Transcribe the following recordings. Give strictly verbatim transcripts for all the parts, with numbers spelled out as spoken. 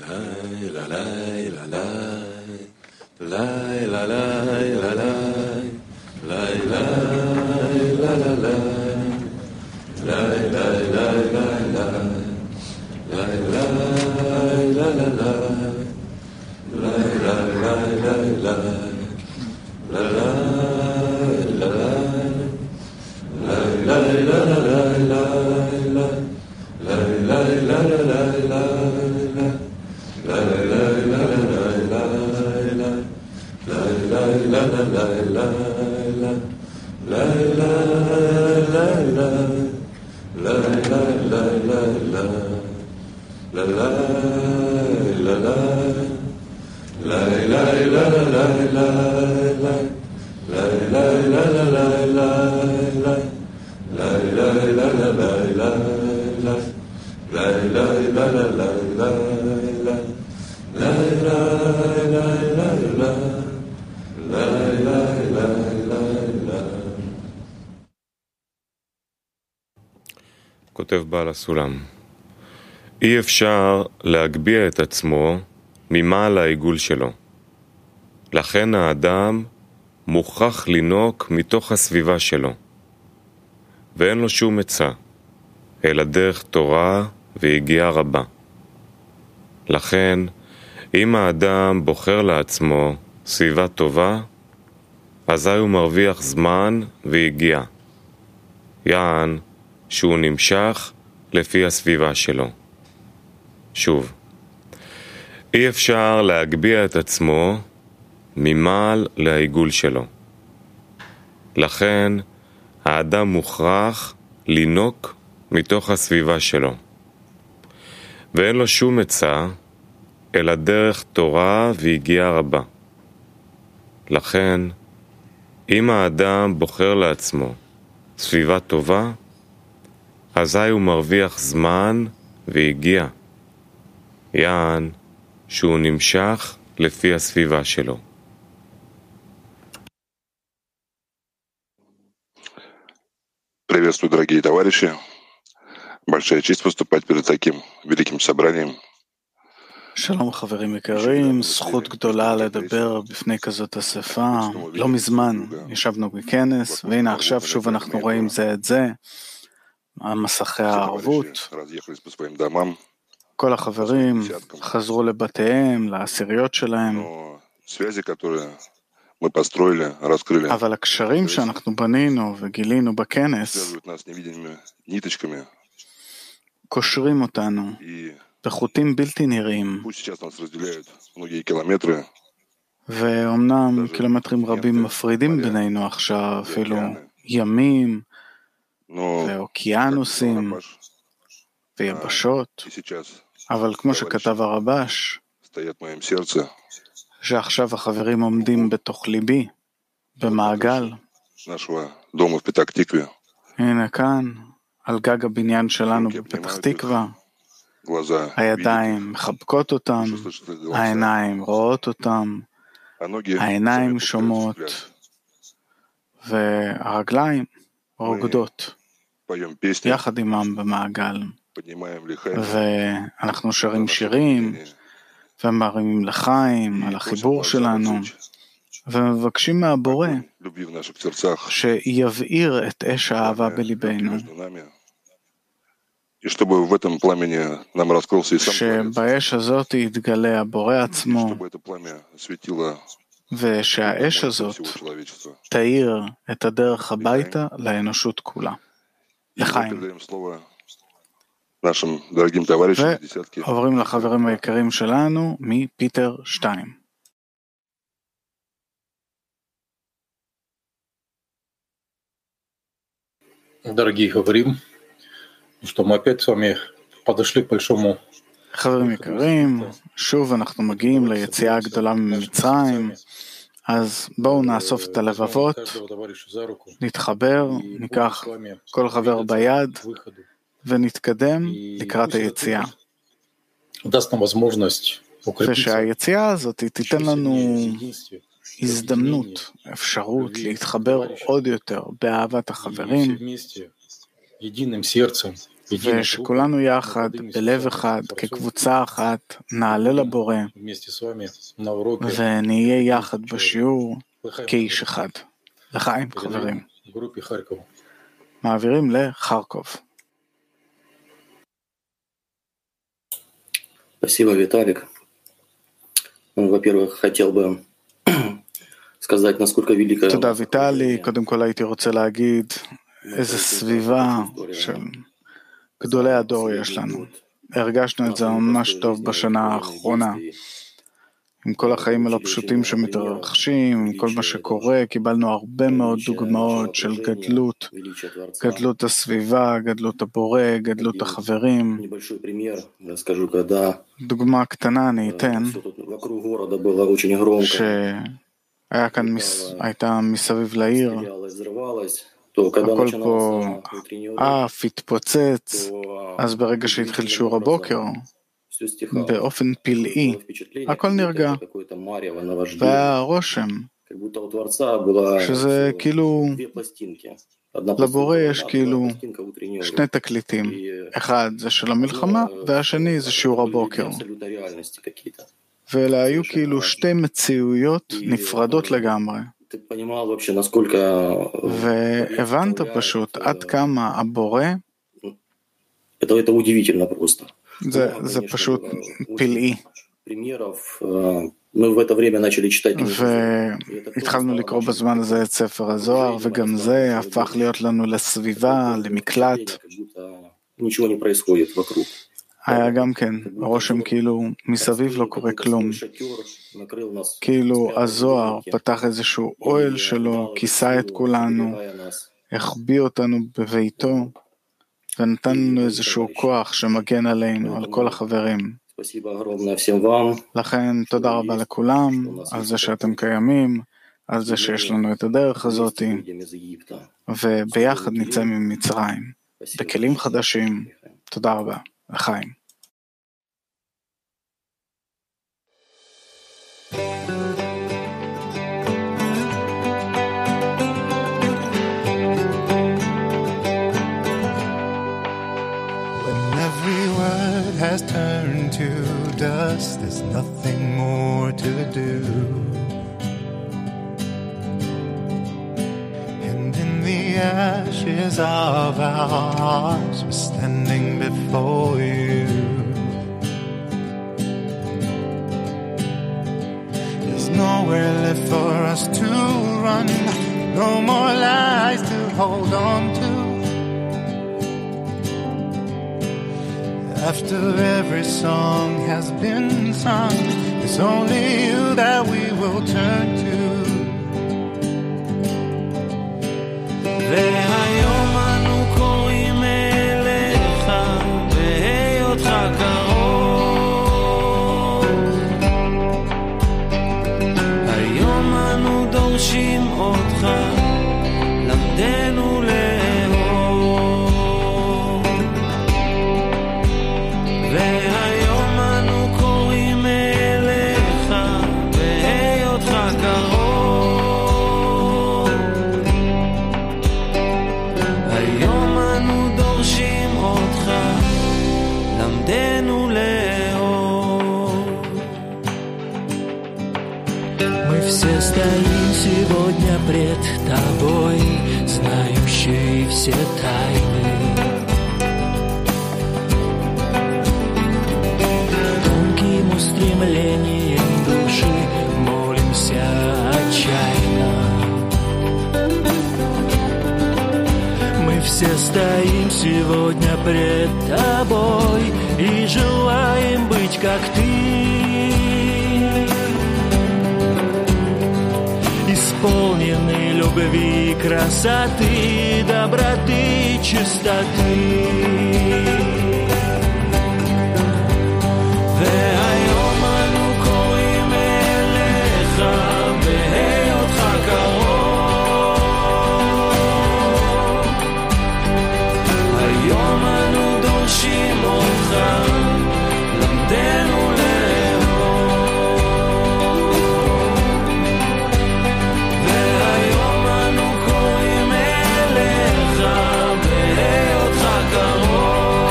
כותב בעל הסולם, אי אפשר להגביה את עצמו ממעל העיגול שלו. לכן האדם מוכרח לנוק מתוך הסביבה שלו, ואין לו שום עצה, אלא דרך תורה והגיעה רבה. לכן, אם האדם בוחר לעצמו סביבה טובה, אזי הוא מרוויח זמן והגיעה. יען שהוא נמשך לפי הסביבה שלו. שוב, אי אפשר להגביה את עצמו ממעל לעיגול שלו. לכן, האדם מוכרח לנוק מתוך הסביבה שלו. ואין לו שום עצה, אלא דרך תורה והגיעה רבה. לכן, אם האדם בוחר לעצמו סביבה טובה, אזי הוא מרוויח זמן והגיע. יען שהוא נמשך לפי הסביבה שלו. Приветствую, дорогие товарищи. Большая честь выступать перед таким великим собранием. שלום חברים יקרים, זכות גדולה לדבר בפני כזאת אספה. לא מזמן ישבנו בכנס, והנה עכשיו שוב אנחנו רואים זה את זה, מסכי הערבות. כל החברים חזרו לבתיהם, לעשיריות שלהם. אבל הקשרים שאנחנו בנינו וגילינו בכנס קושרים אותנו בחוטים בלתי נראים, ואומנם קילומטרים רבים מפרידים בינינו עכשיו, אפילו ימים ואוקיינוסים ויבשות, אבל כמו שכתב הרבש, שעכשיו החברים עומדים בתוך ליבי, במעגל. הנה כאן, על גג הבניין שלנו בפתח תקווה, הידיים מחבקות אותם, העיניים רואות אותם, העיניים שומעות, והרגליים רוקדות, יחד עמם במעגל. ואנחנו שרים שירים, ומרימים לחיים על החיבור שלנו, ומבקשים מהבורא שיבעיר את אש האהבה בליבנו, שבאש הזאת יתגלה הבורא עצמו, ושהאש הזאת תאיר את הדרך הביתה לאנושות כולה. לחיים. ועוברים לחברים היקרים שלנו מפיטר שתיים. Дорогие говорим, что мы опять с вами подошли к большому. חברים יקרים, שוב אנחנו מגיעים ליציאה הגדולה ממצרים, אז בואו נאסוף את הלבבות, נתחבר, ניקח כל חבר ביד, ונתקדם לקראת היציאה. ושהיציאה הזאת תיתן לנו הזדמנות, אפשרות להתחבר עוד יותר באהבת החברים, ושכולנו יחד, בלב אחד, כקבוצה אחת, נעלה לבורא, ונהיה יחד בשיעור כאיש אחד. לחיים, חברים. מעבירים לחרקוב. Спасибо, Виталик. Во-первых, хотел бы сказать, насколько великая... תודה, ויטלי. קודם כל הייתי רוצה להגיד איזה סביבה של גדולי הדור יש לנו. הרגשנו את זה ממש טוב בשנה האחרונה. עם כל החיים הלא פשוטים שמתרחשים, עם כל מה שקורה, קיבלנו הרבה מאוד דוגמאות של גדלות, גדלות הסביבה, גדלות הבורא, גדלות החברים. דוגמה קטנה אני אתן, שהיה כאן, הייתה מסביב לעיר, הכל פה אף התפוצץ, אז ברגע שהתחיל שיעור הבוקר, באופן פלאי, הכל נרגע, והיה רושם, שזה כאילו, לבורא יש כאילו שני תקליטים, אחד זה של המלחמה, והשני זה שיעור הבוקר, ואלה היו כאילו שתי מציאויות נפרדות לגמרי, והבנת פשוט עד כמה הבורא, это удивительно просто. זה, זה פשוט פלאי. והתחלנו לקרוא בזמן הזה את ספר הזוהר, וגם זה הפך להיות לנו לסביבה, למקלט. היה גם כן רושם כאילו מסביב לא קורה כלום. כאילו הזוהר פתח איזשהו אוהל שלו, כיסה את כולנו, החביא אותנו בביתו, ונתן לנו איזשהו כוח שמגן עלינו, על כל החברים. לכן תודה רבה לכולם, על זה שאתם קיימים, על זה שיש לנו את הדרך הזאת, וביחד נצא ממצרים, בכלים חדשים. תודה רבה, לחיים. Has turned to dust, there's nothing more to do. And in the ashes of our hearts, we're standing before you. There's nowhere left for us to run, no more lies to hold on to. After every song has been sung, it's only you that we will turn to. והיום אנו קוראים אליך, בהיותך קרוב. היום אנו דורשים אותך, למדנו לאהוב. והיום אנו קוראים אליך, בהיותך קרוב. היום אנו דורשים אותך, למדנו לאהוב. Мы все стоим сегодня пред тобой, знающий все тайны. Устремлением души молимся отчаянно. Мы все стоим сегодня пред тобой и желаем быть как ты, исполнены любви, красоты, доброты, чистоты. והיום אנו קוראים אליך, בהיותך קרוב. היום אנו דורשים אותך, למדנו לאהוב. והיום אנו קוראים אליך, בהיותך קרוב.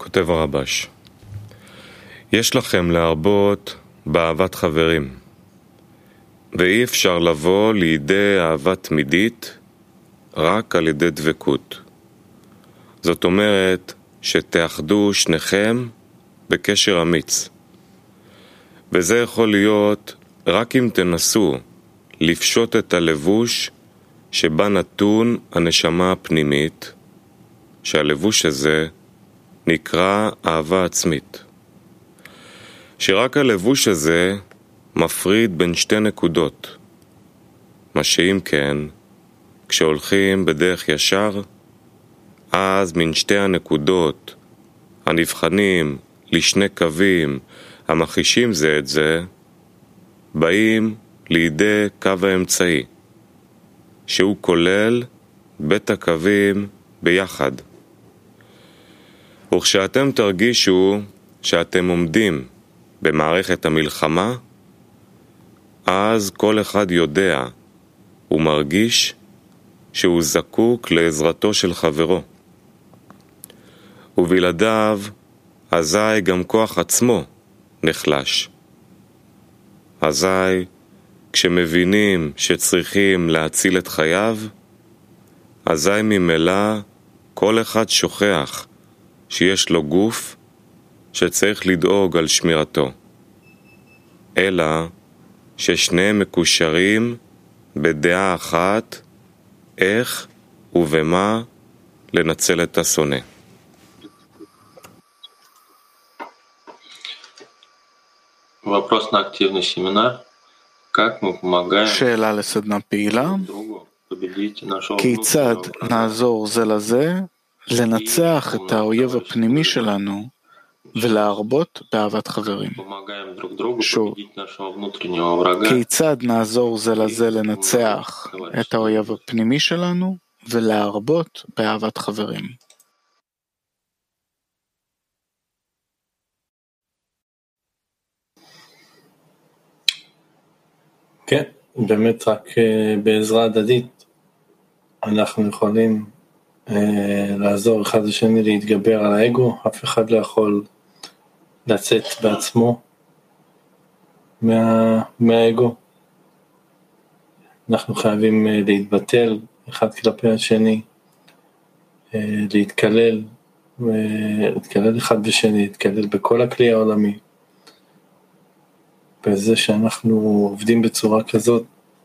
כותב הרבש, יש לכם להרבות באהבת חברים, ואי אפשר לבוא לידי אהבה תמידית רק על ידי דבקות. זאת אומרת שתאחדו שניכם בקשר אמיץ. וזה יכול להיות רק אם תנסו לפשוט את הלבוש שבה נתון הנשמה הפנימית, שהלבוש הזה נקרא אהבה עצמית. שרק הלבוש הזה מפריד בין שתי נקודות. מה שאם כן, כשהולכים בדרך ישר, אז מן שתי הנקודות הנבחנים לשני קווים המחישים זה את זה, באים לידי קו האמצעי, שהוא כולל בית הקווים ביחד. וכשאתם תרגישו שאתם עומדים במערכת המלחמה, אז כל אחד יודע ומרגיש שהוא זקוק לעזרתו של חברו. ובלעדיו, אזי גם כוח עצמו נחלש. אזי, כשמבינים שצריכים להציל את חייו, אזי ממילא כל אחד שוכח שיש לו גוף שצריך לדאוג על שמירתו. אלא ששניהם מקושרים בדעה אחת איך ובמה לנצל את השונא. Вопрос на активный семинар. Как мы помогаем שאלה לסדנה פעילה, другу победить нашего כיצד внутреннего врага? נעזור זה לזה לנצח את האויב הפנימי שלנו ולהרבות באהבת חברים. Помогаем друг другу שוב, победить нашего внутреннего врага. כיצד נעזור זה לזה לנצח את האויב הפנימי שלנו ולהרבות באהבת חברים. כן, באמת רק בעזרה הדדית אנחנו יכולים אה, לעזור אחד לשני להתגבר על האגו. אף אחד לא יכול לצאת בעצמו מה, מהאגו. אנחנו חייבים אה, להתבטל אחד כלפי השני, אה, להתקלל, אה, להתקלל אחד בשני, להתקלל בכל הכלי העולמי. בזה שאנחנו עובדים בצורה כזאת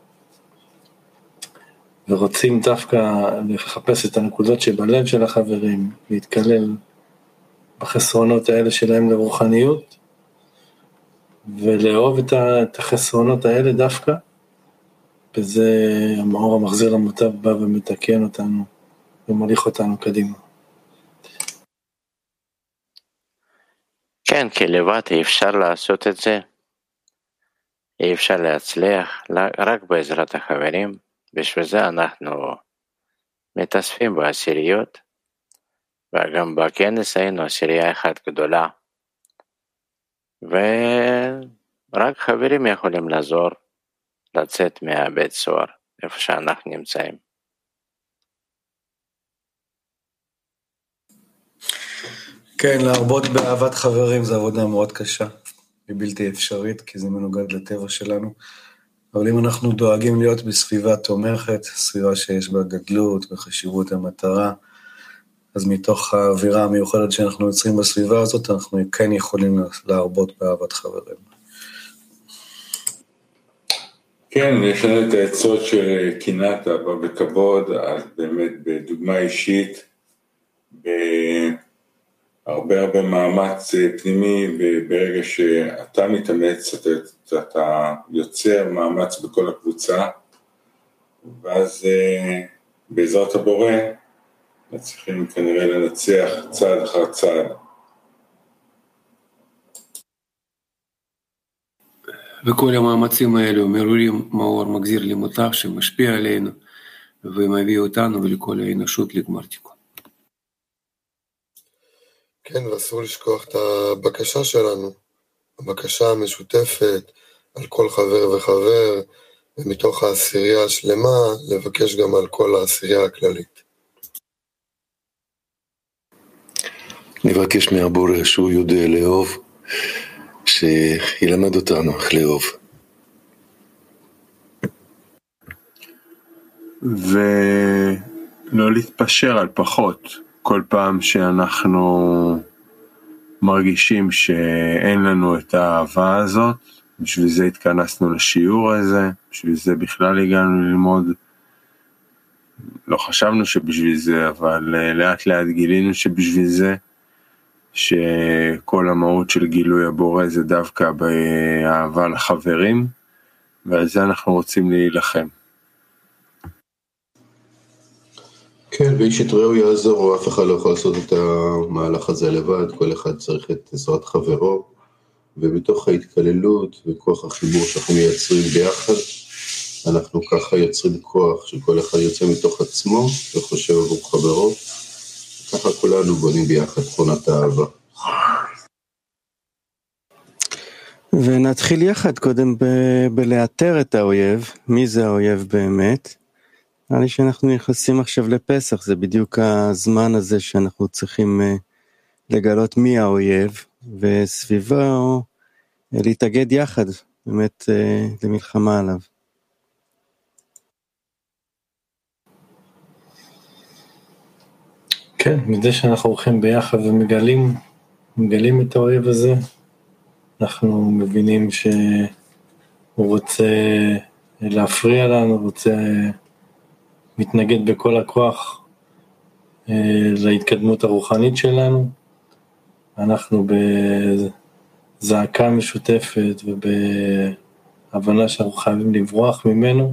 ורוצים דווקא לחפש את הנקודות שבלב של החברים, להתקלל בחסרונות האלה שלהם לרוחניות ולאהוב את החסרונות האלה דווקא, בזה המאור המחזיר למוטב בא ומתקן אותנו ומוליך אותנו קדימה. כן, כי לבד אי אפשר לעשות את זה. אי אפשר להצליח רק בעזרת החברים. בשביל זה אנחנו מתאספים בעשיריות, וגם בכנס היינו עשירייה אחת גדולה, ורק חברים יכולים לעזור לצאת מהבית סוהר איפה שאנחנו נמצאים. כן, להרבות באהבת חברים זה עבודה מאוד קשה, היא בלתי אפשרית כי זה מנוגד לטבע שלנו, אבל אם אנחנו דואגים להיות בסביבה תומכת, סביבה שיש בה גדלות וחשיבות המטרה, אז מתוך האווירה המיוחדת שאנחנו יוצרים בסביבה הזאת, אנחנו כן יכולים להרבות באהבת חברים. כן, יש לנו את העצות של קינת אהבה וכבוד, אז באמת בדוגמה אישית, בהרבה הרבה מאמץ פנימי, ברגע שאתה מתאמץ, אתה, אתה יוצר מאמץ בכל הקבוצה, ואז בעזרת הבורא, מצליחים כנראה לנצח צעד אחר צעד. וכל המאמצים האלו מעוררים מאור מחזיר למוטב שמשפיע עלינו ומביא אותנו ולכל האנושות לגמר תיקון. כן, ואסור לשכוח את הבקשה שלנו, הבקשה המשותפת על כל חבר וחבר, ומתוך העשירייה השלמה לבקש גם על כל העשירייה הכללית. נבקש מהבורא שהוא יודע לאהוב, שילמד אותנו איך לאהוב. ולא להתפשר על פחות. כל פעם שאנחנו מרגישים שאין לנו את האהבה הזאת, בשביל זה התכנסנו לשיעור הזה, בשביל זה בכלל הגענו ללמוד. לא חשבנו שבשביל זה, אבל לאט לאט גילינו שבשביל זה, שכל המהות של גילוי הבורא זה דווקא באהבה לחברים, ועל זה אנחנו רוצים להילחם. כן, ואיש את רעהו יעזור, או אף אחד לא יכול לעשות את המהלך הזה לבד, כל אחד צריך את עזרת חברו, ומתוך ההתקללות וכוח החיבור שאנחנו מייצרים ביחד, אנחנו ככה יוצרים כוח שכל אחד יוצא מתוך עצמו וחושב עבור חברו, ככה כולנו בונים ביחד תכונת האהבה. ונתחיל יחד קודם ב- בלאתר את האויב, מי זה האויב באמת. נראה לי שאנחנו נכנסים עכשיו לפסח, זה בדיוק הזמן הזה שאנחנו צריכים uh, לגלות מי האויב, וסביבו uh, להתאגד יחד, באמת uh, למלחמה עליו. כן, מזה שאנחנו הולכים ביחד ומגלים, מגלים את האויב הזה, אנחנו מבינים שהוא רוצה להפריע לנו, רוצה מתנגד בכל הכוח להתקדמות הרוחנית שלנו. אנחנו בזעקה משותפת ובהבנה שאנחנו חייבים לברוח ממנו.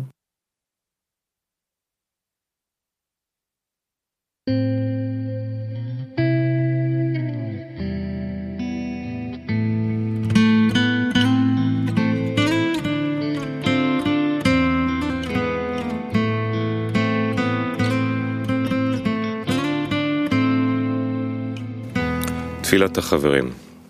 תפילת החברים.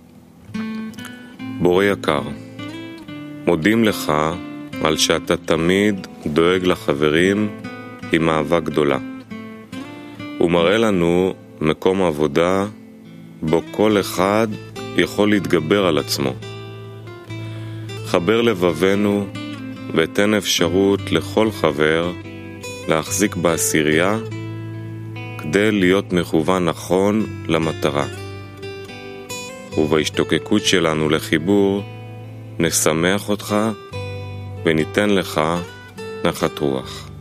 בורא יקר, מודים לך על שאתה תמיד דואג לחברים עם אהבה גדולה. הוא מראה לנו מקום עבודה בו כל אחד יכול להתגבר על עצמו. חבר לבבנו ותן אפשרות לכל חבר להחזיק בעשירייה כדי להיות מכוון נכון למטרה. ובהשתוקקות שלנו לחיבור נשמח אותך וניתן לך נחת רוח.